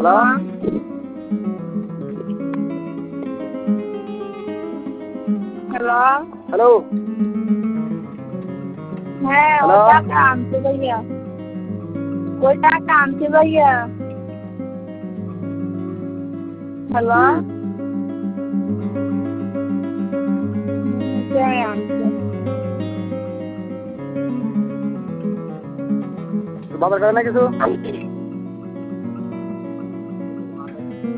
hello hello hello হ্যাঁ hello ওই টাকা আনতে ভাইয়া ওই টাকা আনতে ভাইয়া হ্যালো আনতে বাজার করে না কিছু